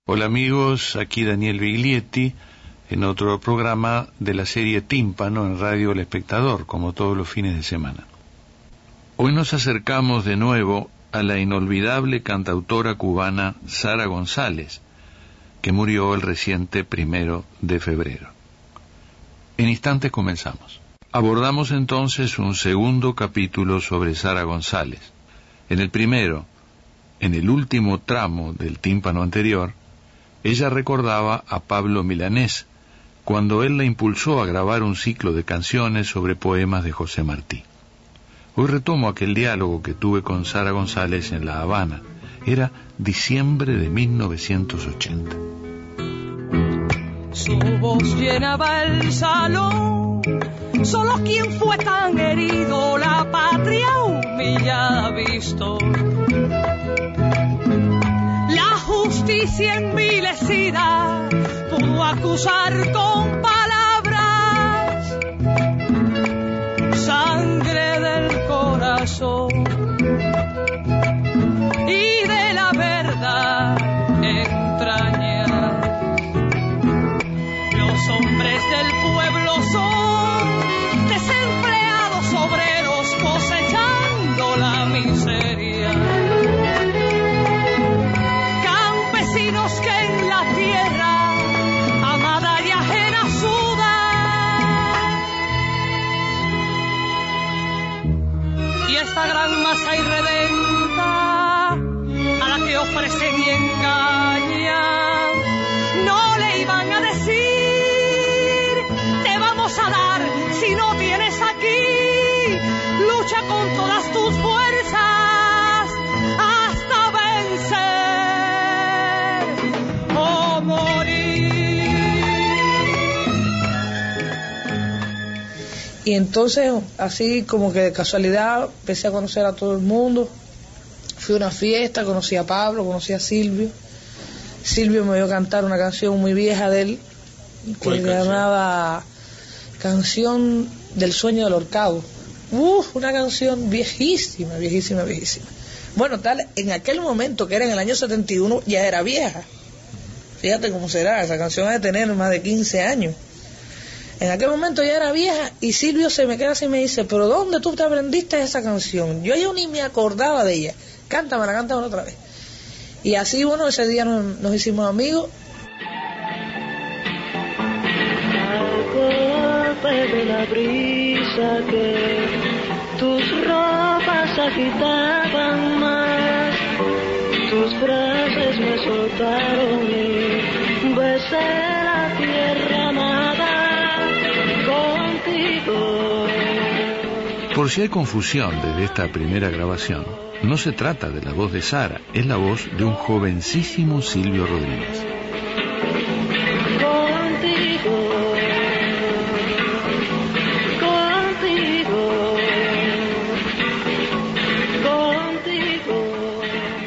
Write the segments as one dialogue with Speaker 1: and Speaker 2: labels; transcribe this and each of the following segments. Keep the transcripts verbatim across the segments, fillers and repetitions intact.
Speaker 1: Hola amigos, aquí Daniel Biglietti en otro programa de la serie Tímpano en Radio El Espectador, como todos los fines de semana. Hoy nos acercamos de nuevo a la inolvidable cantautora cubana Sara González, que murió el reciente primero de febrero. En instantes comenzamos. Abordamos entonces un segundo capítulo sobre Sara González. En el primero, en el último tramo del tímpano anterior, ella recordaba a Pablo Milanés, cuando él la impulsó a grabar un ciclo de canciones sobre poemas de José Martí. Hoy retomo aquel diálogo que tuve con Sara González en La Habana. Era diciembre de mil novecientos ochenta.
Speaker 2: Su voz llenaba el salón, solo quien fue tan herido, la patria humillada ha visto. Justicia envilecida pudo acusar con palabras sangre del corazón y de la verdad entrañar. Los hombres del pueblo son desempleados obreros cosechando la miseria. Que en la tierra amada y ajena sudan, y esta gran masa irredenta a la que ofrecen y engañan, no le iban a decir te vamos a dar si no tienes aquí, lucha con todas tus fuerzas hasta vencer.
Speaker 3: Y entonces, así como que de casualidad, empecé a conocer a todo el mundo. Fui a una fiesta, conocí a Pablo, conocí a Silvio. Silvio me vio cantar una canción muy vieja de él, que se llamaba Canción del Sueño del Horcado. Uf, una canción viejísima, viejísima, viejísima. Bueno, tal, en aquel momento, que era en el año setenta y uno, ya era vieja. Fíjate cómo será, esa canción ha de tener más de quince años. En aquel momento ya era vieja y Silvio se me queda así y me dice, ¿pero dónde tú te aprendiste esa canción? Yo ya ni me acordaba de ella. Cántamela, cántamela otra vez. Y así, bueno, ese día nos, nos hicimos amigos.
Speaker 4: Al golpe de la brisa que tus ropas agitaban más, tus frases me soltaron y besé la tierra amada.
Speaker 1: Por si hay confusión desde esta primera grabación, no se trata de la voz de Sara, es la voz de un jovencísimo Silvio Rodríguez.
Speaker 4: Contigo, contigo, contigo.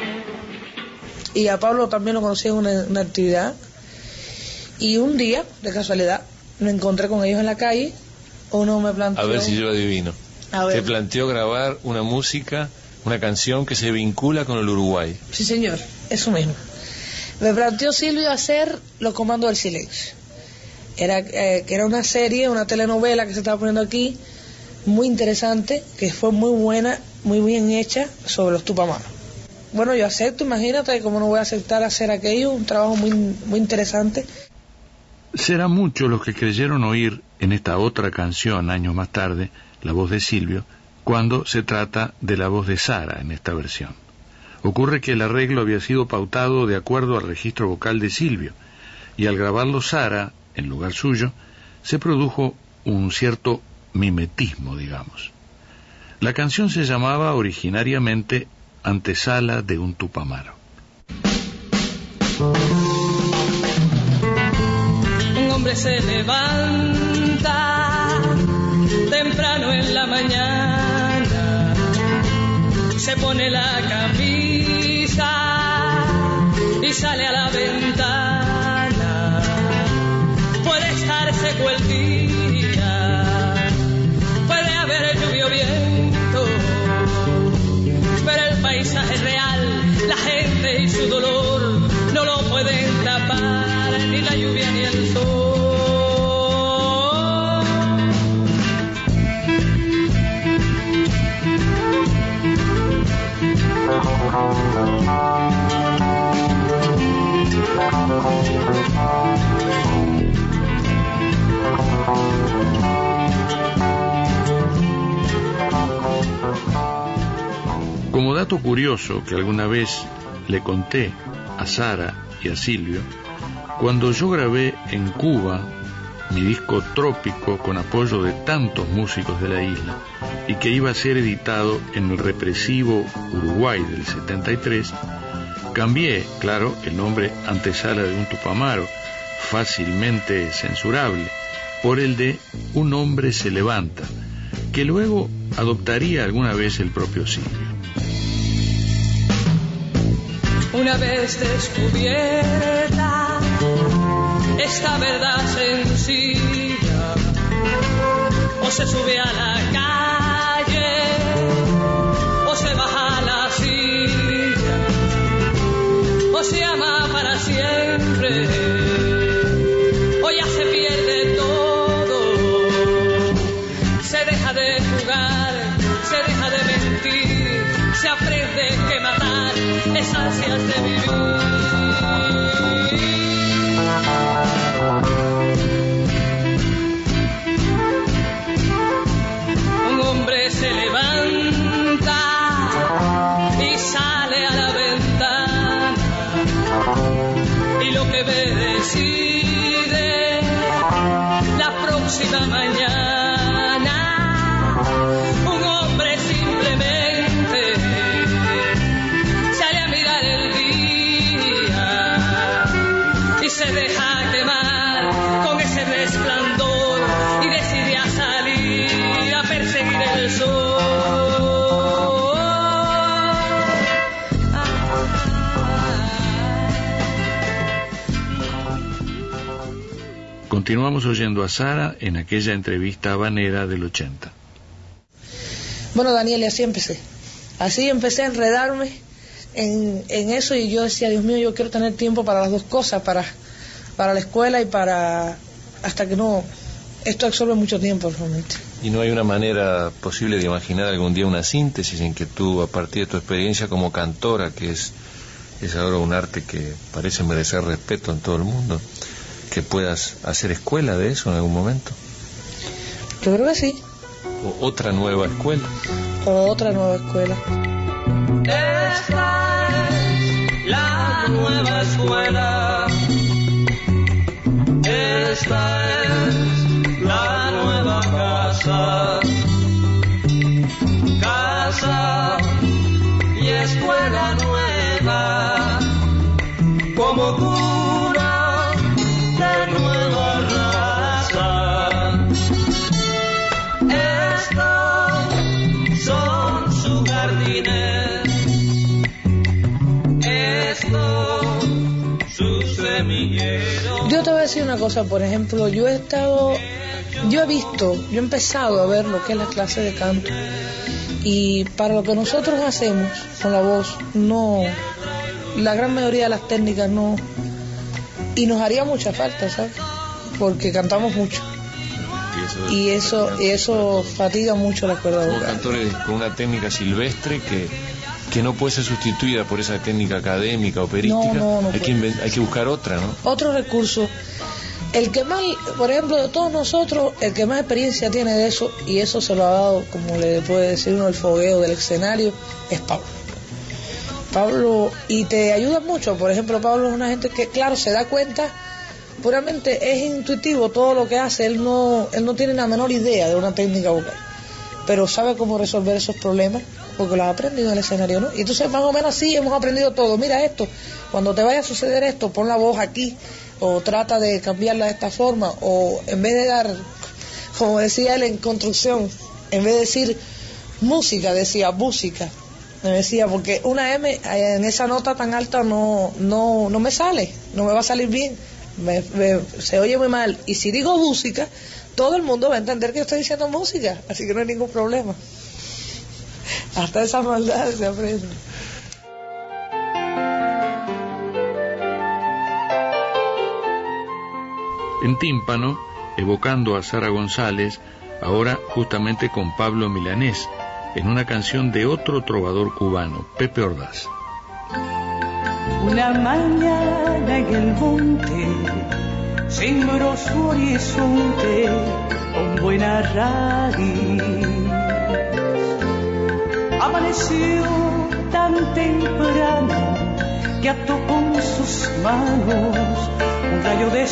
Speaker 3: Y a Pablo también lo conocí en una, una actividad. Y un día, de casualidad, me encontré con ellos en la calle. Uno me planteó...
Speaker 5: A ver si yo adivino. Te planteó grabar una música, una canción que se vincula con el Uruguay.
Speaker 3: Sí, señor, eso mismo. Me planteó Silvio hacer Los Comandos del Silencio. Era, eh, que era una serie, una telenovela que se estaba poniendo aquí, muy interesante, que fue muy buena, muy bien hecha, sobre los Tupamaros. Bueno, yo acepto, imagínate, cómo no voy a aceptar hacer aquello, un trabajo muy, muy interesante.
Speaker 1: Serán muchos los que creyeron oír en esta otra canción, años más tarde, la voz de Silvio, cuando se trata de la voz de Sara en esta versión. Ocurre que el arreglo había sido pautado de acuerdo al registro vocal de Silvio, y al grabarlo Sara, en lugar suyo, se produjo un cierto mimetismo, digamos. La canción se llamaba originariamente Antesala de un Tupamaro.
Speaker 2: Un hombre se levanta temprano en la mañana, se pone la camisa y sale a la ventana. Puede estar seco el día, puede haber lluvia o viento, pero el paisaje real, la gente y su dolor no lo pueden tapar.
Speaker 1: dato curioso que alguna vez le conté a Sara y a Silvio, cuando yo grabé en Cuba mi disco Trópico con apoyo de tantos músicos de la isla y que iba a ser editado en el represivo Uruguay del setenta y tres, cambié, claro, el nombre antesala de un Tupamaro, fácilmente censurable, por el de Un hombre se levanta, que luego adoptaría alguna vez el propio Silvio.
Speaker 2: Una vez descubierta esta verdad sencilla, o se sube a la calle o se baja a la silla, o se ama para siempre o ya se pierde todo. Se deja de jugar, se deja de mentir, se aprende que matar es ansias de vivir. Un hombre se levanta y sale a la ventana, y lo que ve decide la próxima mañana. Un hombre simplemente sale a mirar el día y se deja quemar con ese resplandor y decide a salir a perseguir el sol.
Speaker 1: Continuamos oyendo a Sara en aquella entrevista habanera del ochenta.
Speaker 3: Bueno, Daniel, y así empecé. Así empecé a enredarme en, en eso, y yo decía, Dios mío, yo quiero tener tiempo para las dos cosas, para, para la escuela y para... hasta que no... Esto absorbe mucho tiempo realmente.
Speaker 5: ¿Y no hay una manera posible de imaginar algún día una síntesis en que tú, a partir de tu experiencia como cantora, que es, es ahora un arte que parece merecer respeto en todo el mundo, que puedas hacer escuela de eso en algún momento?
Speaker 3: Yo creo que sí.
Speaker 5: ¿O otra nueva escuela?
Speaker 3: O otra nueva escuela.
Speaker 2: Esta es la nueva escuela. Esta es la nueva casa. Casa y escuela nueva, como cuna de nueva raza. Estos son sus jardines, estos sus semilleros.
Speaker 3: Yo te voy a decir una cosa, por ejemplo, yo he estado, yo he visto, yo he empezado a ver lo que es la clase de canto, y para lo que nosotros hacemos con la voz, no, la gran mayoría de las técnicas no, y nos haría mucha falta, ¿sabes? Porque cantamos mucho. Y eso, y eso fatiga mucho la cuerda vocal.
Speaker 5: Somos cantores con una técnica silvestre que, que no puede ser sustituida por esa técnica académica, operística.
Speaker 3: No, no, no
Speaker 5: hay, que inven- hay que buscar otra, ¿no?
Speaker 3: Otro recurso. El que más, por ejemplo, de todos nosotros, el que más experiencia tiene de eso, y eso se lo ha dado, como le puede decir uno, el fogueo del escenario, es Pablo. Pablo, y te ayuda mucho. Por ejemplo, Pablo es una gente que, claro, se da cuenta, puramente es intuitivo todo lo que hace. Él no, él no tiene la menor idea de una técnica vocal, pero sabe cómo resolver esos problemas porque los ha aprendido en el escenario, ¿no? Y entonces más o menos así hemos aprendido todo. Mira esto, cuando te vaya a suceder esto, pon la voz aquí, o trata de cambiarla de esta forma, o en vez de dar, como decía él en construcción, en vez de decir música, decía música. Me decía, porque una M en esa nota tan alta no, no, no me sale, no me va a salir bien, me, me, se oye muy mal. Y si digo música, todo el mundo va a entender que estoy diciendo música, así que no hay ningún problema. Hasta esa maldad se aprende.
Speaker 1: En tímpano, evocando a Sara González, ahora justamente con Pablo Milanés, en una canción de otro trovador cubano, Pepe Ordaz.
Speaker 6: Una mañana en el monte sembró su horizonte con buena raíz. Amaneció tan temprano que ató con sus manos un rayo de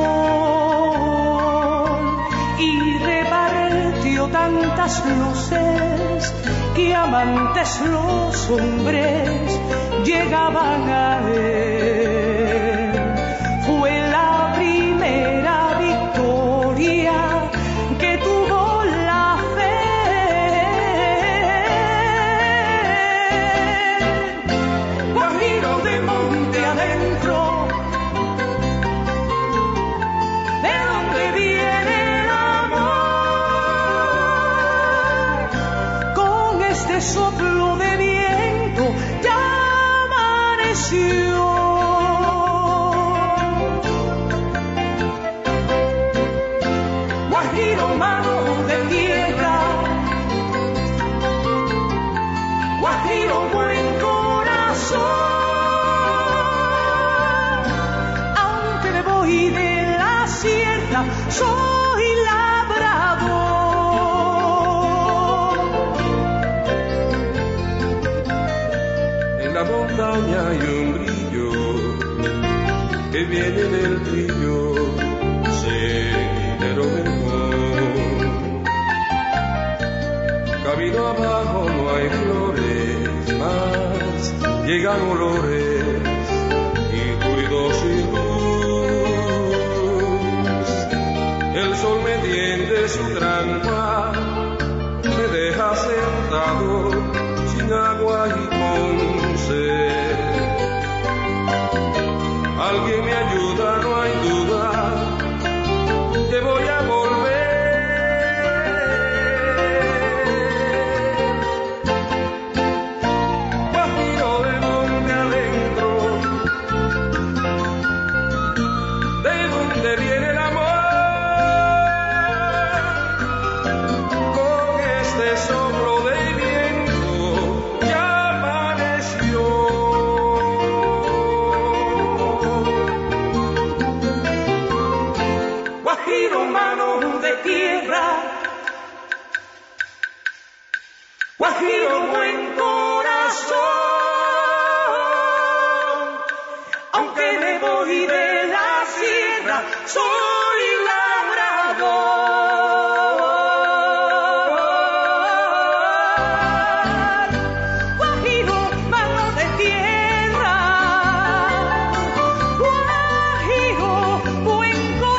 Speaker 6: sol y repartió tantas luces que amantes los hombres llegaban a él. Fue la primera victoria que tuvo la fe. Guajiro de monte adentro, ¿de dónde viene el amor? Con este soplo de viento ya amaneció. Guajiro, mano de tierra, Guajiro, buen corazón. Aunque me voy de la sierra, soy labrador.
Speaker 7: En la montaña hay un brillo que viene del brillo sendero mejor. Camino abajo no hay flores más, llegan olores y ruidos y luz. El sol me tiende su trampa, me deja sentado sin agua y con sed. Alguien me ayuda, no hay duda, te voy a volver. Guajiro de monte adentro, ¿de dónde viene el amor? Con este soplo de viento ya amaneció. Guajiro, mano de tierra, Guajiro, buen corazón. Aunque me voy de la sierra, soy labrador. Guajiro, mano de tierra, Guajiro, buen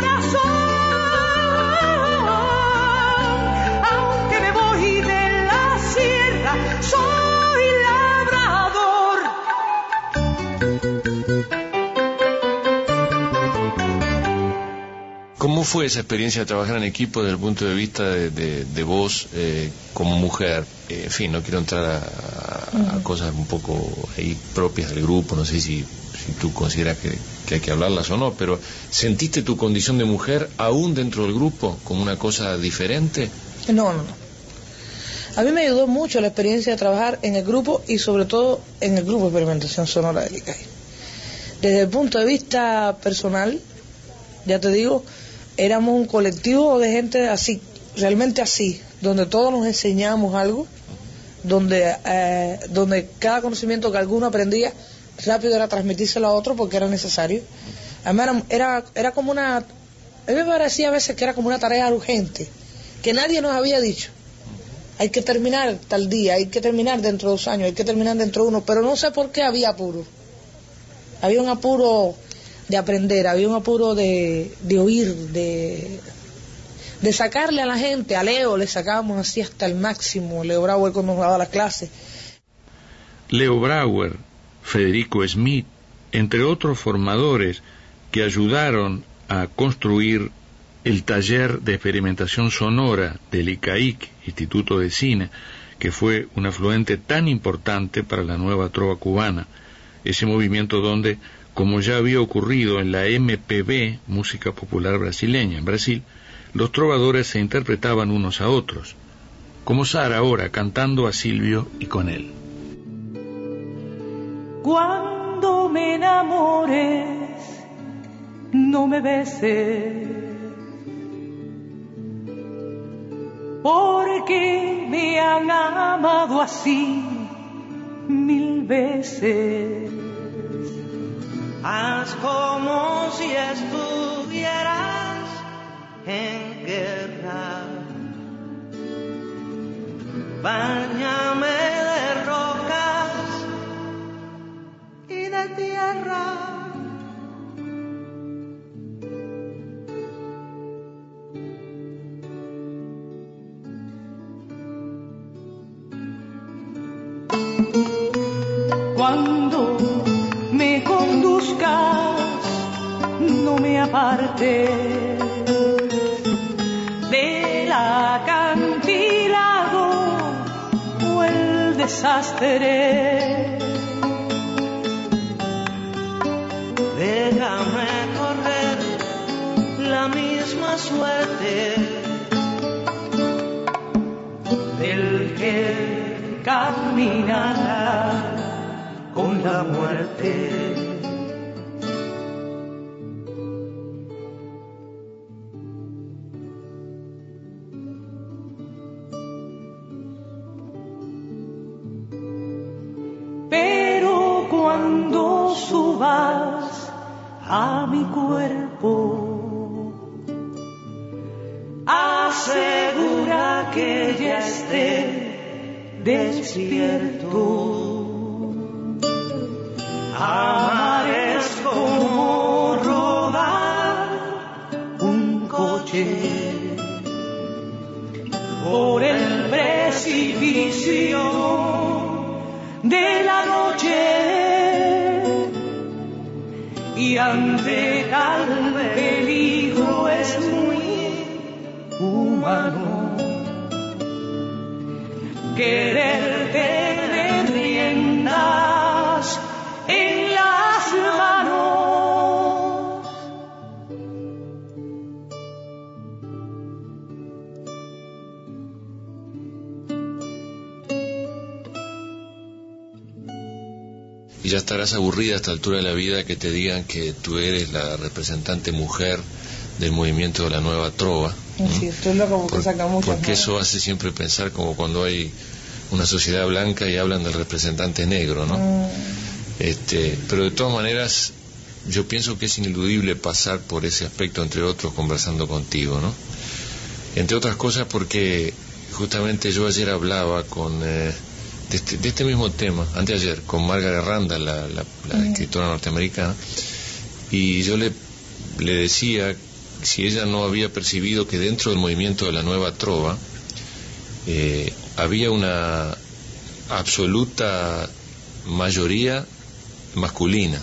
Speaker 7: corazón. Aunque me voy de la sierra, soy labrador.
Speaker 5: ¿Cómo fue esa experiencia de trabajar en equipo desde el punto de vista de, de, de vos eh, como mujer? Eh, en fin, no quiero entrar a, a, a cosas un poco ahí propias del grupo, no sé si, si tú consideras que, que hay que hablarlas o no, pero ¿sentiste tu condición de mujer aún dentro del grupo como una cosa diferente?
Speaker 3: No, no, no. A mí me ayudó mucho la experiencia de trabajar en el grupo y sobre todo en el grupo de experimentación sonora del I C A I. Desde el punto de vista personal, ya te digo, éramos un colectivo de gente así, realmente así, donde todos nos enseñamos algo, donde eh, donde cada conocimiento que alguno aprendía rápido era transmitírselo a otro porque era necesario. Además era, era, era como una, a mí me parecía a veces que era como una tarea urgente, que nadie nos había dicho. Hay que terminar tal día, hay que terminar dentro de dos años, hay que terminar dentro de uno, pero no sé por qué había apuro. Había un apuro de aprender, había un apuro de, de oír, de, de sacarle a la gente. A Leo le sacábamos así hasta el máximo, Leo Brauer cuando nos daba las clases.
Speaker 1: Leo Brauer, Federico Smith, entre otros formadores que ayudaron a construir el taller de experimentación sonora del I C A I C, Instituto de Cine, que fue un afluente tan importante para la nueva trova cubana, ese movimiento donde, como ya había ocurrido en la M P B, música popular brasileña, en Brasil, los trovadores se interpretaban unos a otros, como Sara ahora cantando a Silvio y con él.
Speaker 6: Cuando me enamores, no me beses, porque me han amado así mil veces. Haz como si estuvieras en guerra. Báñame de rocas y de tierra. Cuando me conduzcas, no me aparte del acantilado o el desastre. Déjame correr la misma suerte del que caminará con la muerte. Pero cuando subas a mi cuerpo, asegura que ya esté despierto. Amar es como rodar un coche por el precipicio de la noche, y ante tal peligro es muy humano querer tener riendas en las manos.
Speaker 5: Y ya estarás aburrida a esta altura de la vida que te digan que tú eres la representante mujer del movimiento de la nueva trova.
Speaker 3: Sí, esto es lo como que saca mucho.
Speaker 5: Porque eso hace siempre pensar como cuando hay una sociedad blanca y hablan del representante negro, ¿no? Mm. Este, pero de todas maneras yo pienso que es ineludible pasar por ese aspecto, entre otros, conversando contigo, ¿no? Entre otras cosas porque justamente yo ayer hablaba con eh, de, este, de este mismo tema, anteayer, con Margaret Randall, la, la, la mm. escritora norteamericana, y yo le, le decía si ella no había percibido que dentro del movimiento de la nueva trova eh, había una absoluta mayoría masculina,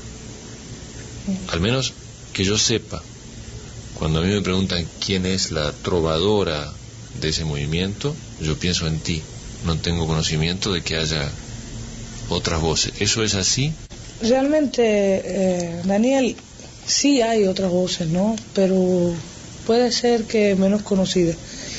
Speaker 5: al menos que yo sepa. Cuando a mí me preguntan quién es la trovadora de ese movimiento, yo pienso en ti. No tengo conocimiento de que haya otras voces. ¿Eso es así?
Speaker 3: Realmente, eh, Daniel, sí hay otras voces, ¿no? Pero puede ser que menos conocidas.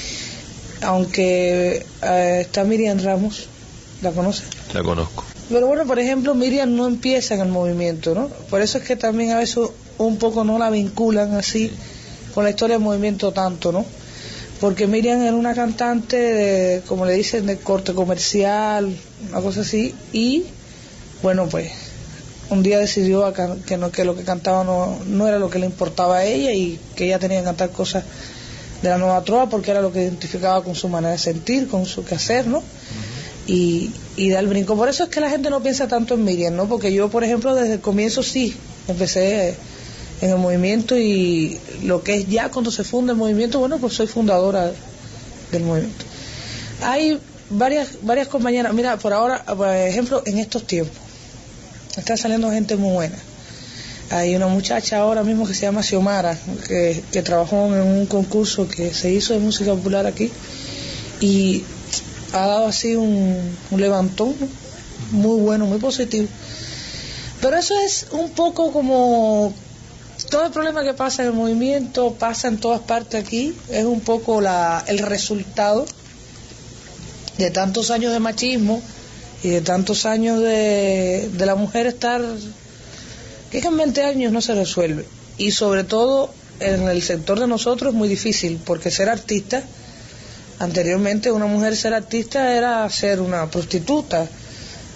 Speaker 3: Aunque eh, está Miriam Ramos, ¿la conoces?
Speaker 5: La conozco.
Speaker 3: Pero bueno, por ejemplo, Miriam no empieza en el movimiento, ¿no? Por eso es que también a veces un poco no la vinculan así con la historia del movimiento tanto, ¿no? Porque Miriam era una cantante, de, como le dicen, de corte comercial, una cosa así, y bueno, pues un día decidió que, no, que lo que cantaba no, no era lo que le importaba a ella y que ella tenía que cantar cosas de la nueva trova porque era lo que identificaba con su manera de sentir, con su quehacer, ¿no? Y, y da el brinco. Por eso es que la gente no piensa tanto en Miriam, ¿no? Porque yo, por ejemplo, desde el comienzo sí empecé en el movimiento, y lo que es ya cuando se funda el movimiento, bueno, pues soy fundadora del movimiento. Hay varias varias compañeras, mira, por ahora, por ejemplo, en estos tiempos está saliendo gente muy buena. Hay una muchacha ahora mismo que se llama Xiomara, que, que trabajó en un concurso que se hizo de música popular aquí, y ha dado así un, un levantón muy bueno, muy positivo. Pero eso es un poco como todo el problema que pasa en el movimiento, pasa en todas partes aquí, es un poco la, el resultado de tantos años de machismo y de tantos años de, de la mujer estar, que en veinte años no se resuelve. Y sobre todo en el sector de nosotros es muy difícil, porque ser artista, anteriormente una mujer ser artista era ser una prostituta,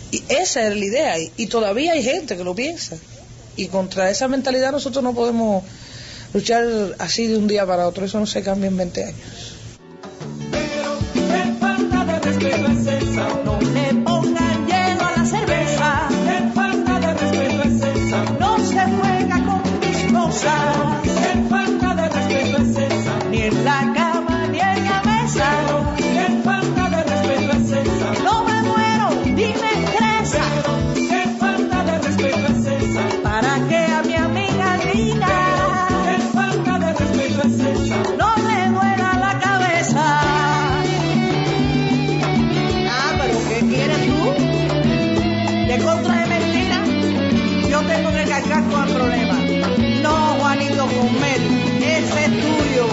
Speaker 3: Y esa es la idea, y, y todavía hay gente que lo piensa. Y contra esa mentalidad nosotros no podemos luchar así de un día para otro, eso no se cambia en veinte años.
Speaker 6: Pero qué falta de respeto es esa, no le pongan hielo a la cerveza. Qué falta de respeto es esa, no se juega con mis cosas. Qué falta de respeto es esa, ni en la cama ni en la mesa. Qué falta de respeto es esa, no me muero ni me estresa. Qué falta de respeto es esa, para que a mi amiga diga. Qué falta de respeto es esa, no me duela la cabeza. Ah, pero ¿qué quieres tú? ¿De contra de mentira? Yo tengo que cargar con el problema. No, Juanito Comer, ese es tuyo.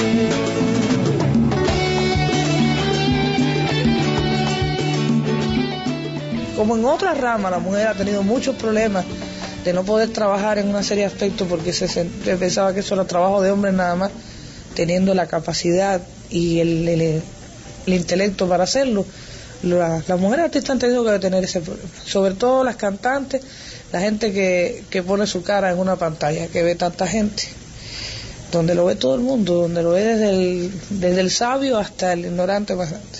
Speaker 3: Como en otras ramas, la mujer ha tenido muchos problemas de no poder trabajar en una serie de aspectos porque se, se pensaba que eso era trabajo de hombres nada más, teniendo la capacidad y el, el, el intelecto para hacerlo. La, las mujeres artistas han tenido que tener ese problema, sobre todo las cantantes, la gente que, que pone su cara en una pantalla, que ve tanta gente, donde lo ve todo el mundo, donde lo ve desde el, desde el sabio hasta el ignorante más grande.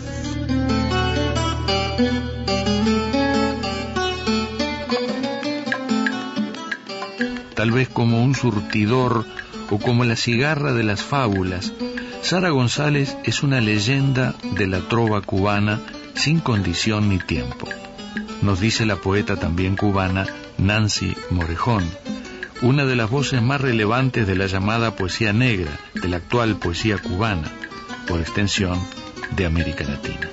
Speaker 1: Tal vez como un surtidor o como la cigarra de las fábulas, Sara González es una leyenda de la trova cubana sin condición ni tiempo. Nos dice la poeta también cubana Nancy Morejón, una de las voces más relevantes de la llamada poesía negra, de la actual poesía cubana, por extensión de América Latina.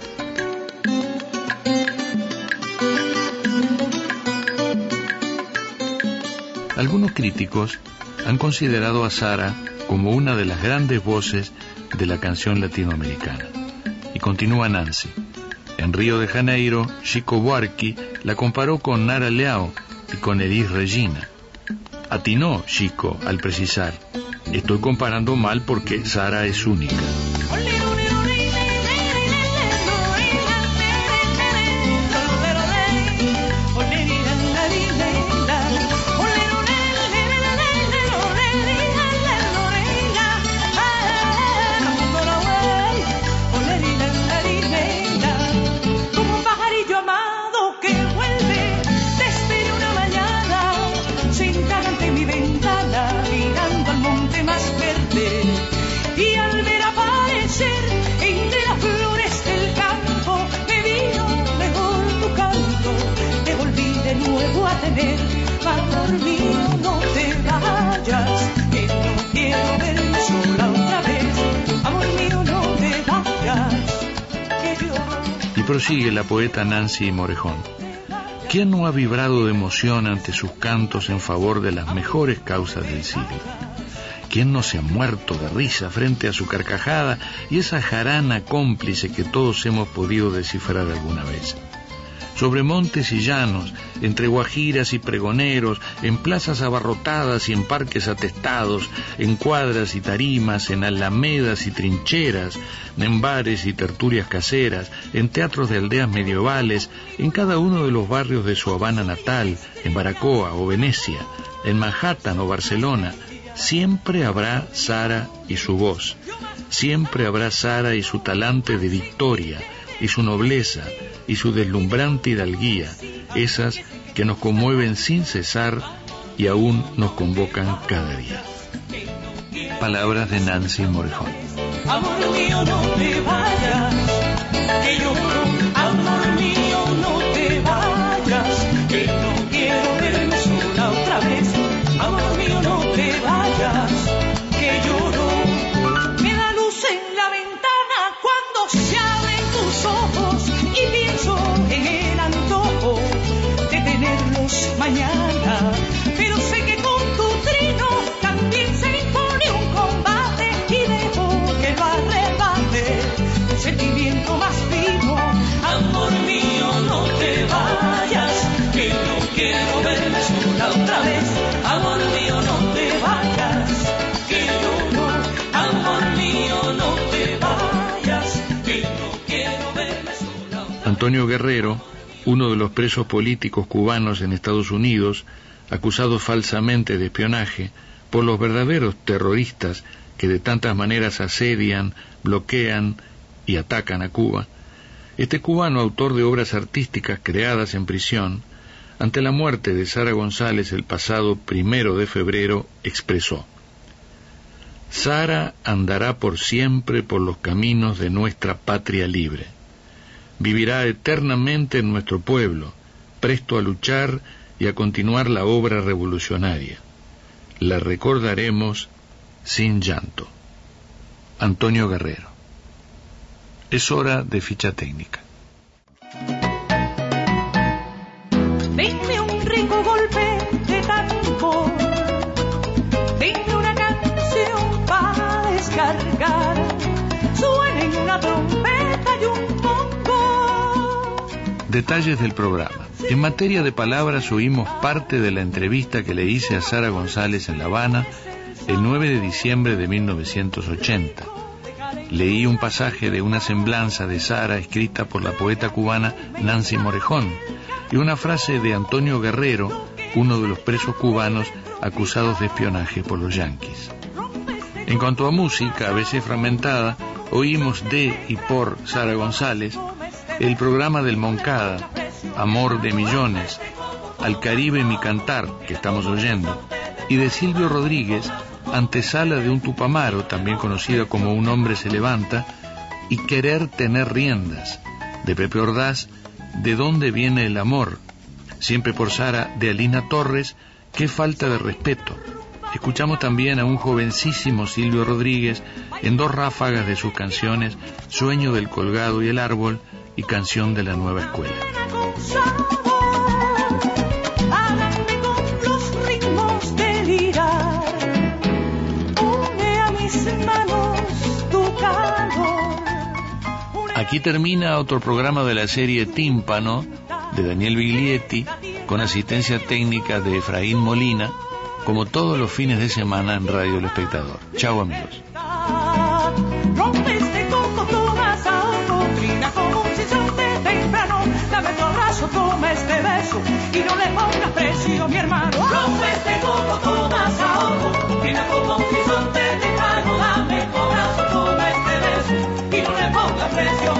Speaker 1: Algunos críticos han considerado a Sara como una de las grandes voces de la canción latinoamericana. Y continúa Nancy. En Río de Janeiro, Chico Buarque la comparó con Nara Leao y con Elis Regina. Atinó Chico al precisar: estoy comparando mal porque Sara es única.
Speaker 6: Amor mío, no te vayas, que no quiero verme sola otra vez. Amor mío, no te vayas, que yo...
Speaker 1: Y prosigue la poeta Nancy Morejón. ¿Quién no ha vibrado de emoción ante sus cantos en favor de las mejores causas del siglo? ¿Quién no se ha muerto de risa frente a su carcajada y esa jarana cómplice que todos hemos podido descifrar alguna vez? Sobre montes y llanos, entre guajiras y pregoneros, en plazas abarrotadas y en parques atestados, en cuadras y tarimas, en alamedas y trincheras, en bares y tertulias caseras, en teatros de aldeas medievales, en cada uno de los barrios de su Habana natal, en Baracoa o Venecia, en Manhattan o Barcelona, siempre habrá Sara y su voz, siempre habrá Sara y su talante de victoria, y su nobleza, y su deslumbrante hidalguía, esas que nos conmueven sin cesar y aún nos convocan cada día. Palabras de Nancy Morejón.
Speaker 6: Amor mío, no te vayas, que yo, amor mío, no te vayas, que no quiero verme sola otra vez. Amor mío, no te vayas, que lloro. Me da luz en la ventana cuando se abren tus ojos y pienso en el antojo de tenerlos mañana. Pero sé que con tu trino también se impone un combate y dejo que lo arrebate un sentimiento más vivo. Amor mío, no te vayas, que no quiero verme sola otra vez. Amor mío, no te vayas, que yo no. Amor mío, no te vayas, que no quiero verme sola otra vez.
Speaker 1: Antonio Guerrero uno de los presos políticos cubanos en Estados Unidos, acusado falsamente de espionaje por los verdaderos terroristas que de tantas maneras asedian, bloquean y atacan a Cuba. Este cubano, autor de obras artísticas creadas en prisión, ante la muerte de Sara González el pasado primero de febrero, expresó: Sara andará por siempre por los caminos de nuestra patria libre. Vivirá eternamente en nuestro pueblo, presto a luchar y a continuar la obra revolucionaria. La recordaremos sin llanto. Antonio Guerrero. Es hora de ficha técnica.
Speaker 2: Dime un rico golpe de tambor, dime una canción para descargar, suenen una trompeta y un bongo.
Speaker 1: Detalles del programa. En materia de palabras oímos parte de la entrevista que le hice a Sara González en La Habana el nueve de diciembre de mil novecientos ochenta. Leí un pasaje de una semblanza de Sara escrita por la poeta cubana Nancy Morejón y una frase de Antonio Guerrero, uno de los presos cubanos acusados de espionaje por los yanquis. En cuanto a música, a veces fragmentada, oímos de y por Sara González el programa del Moncada, Amor de Millones, Al Caribe mi cantar, que estamos oyendo, y de Silvio Rodríguez, antesala de un Tupamaro, también conocida como Un hombre se levanta, y Querer tener riendas, de Pepe Ordaz, De dónde viene el amor, siempre por Sara, de Alina Torres, Qué falta de respeto. Escuchamos también a un jovencísimo Silvio Rodríguez en dos ráfagas de sus canciones, Sueño del colgado y el árbol y Canción de la nueva escuela. Aquí termina otro programa de la serie Tímpano de Daniel Biglietti, con asistencia técnica de Efraín Molina, como todos los fines de semana en Radio El Espectador. Chao, amigos.
Speaker 2: Rompe este coco, toma ahogo, trina como un sinsonte temprano, dame tu abrazo, toma este beso, y no le pongas precio, mi hermano. Rompe este coco, toma ahogo, trina como un sinsonte temprano, dame tu abrazo, toma este beso, y no le pongas precio.